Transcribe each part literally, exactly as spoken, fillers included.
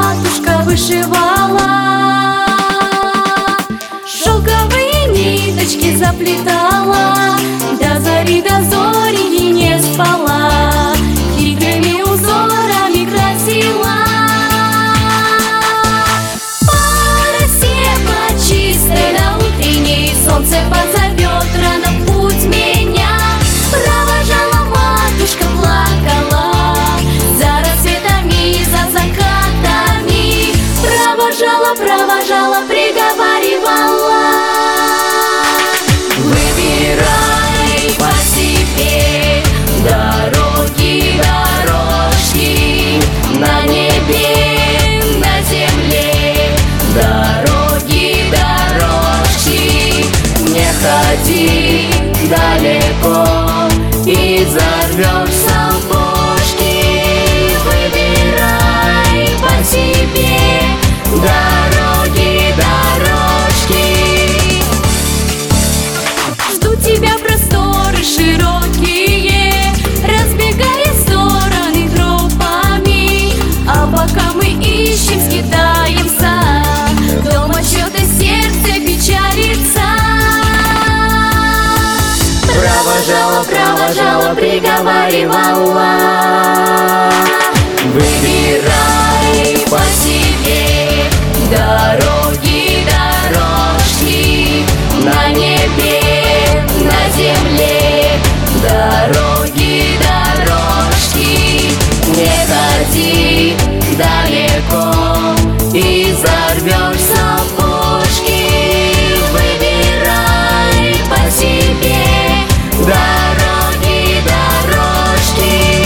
матушка вышивала, шелковые ниточки заплетала, до зари до зори и не спала, хитрыми узорами красила. По росе, по чистой на утренней, солнце позовет рано в путь меня. Провожала матушка, плакала за рассветами, за закатами. Провожала, провожала, приговаривала: выбирай по себе дороги, дорожки, на небе, на земле, дороги, дорожки. Не ходи далеко и взорвешь сапожки. Выбирай по себе дороги, дорожки. Ждут тебя просторы широкие, разбегая в стороны тропами. А пока мы ищем, скитаемся, дома что-то сердце печалится. Провожала, провожала, приговаривала: выбирай по себе дороги, дорожки, на небе, на земле, дороги, дорожки. Не ходи далеко и взорвешь сапожки. Выбирай по себе дороги, дорожки.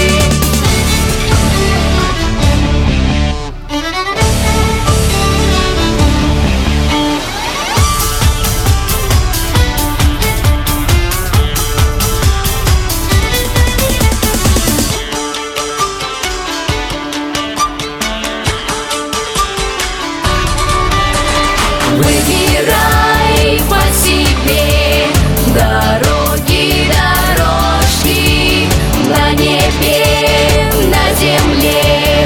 Выбирай по себе дороги, дорожки, на небе, на земле,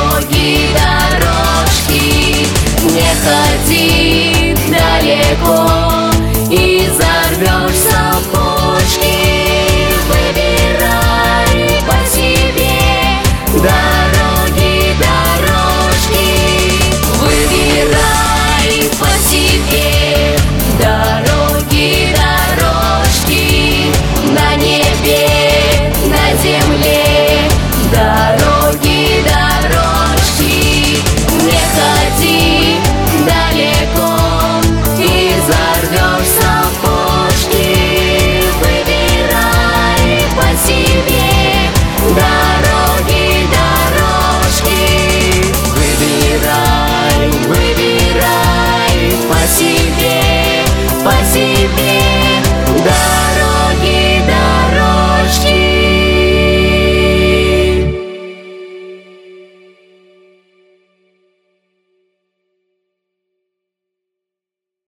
дороги, дорожки. Не ходи далеко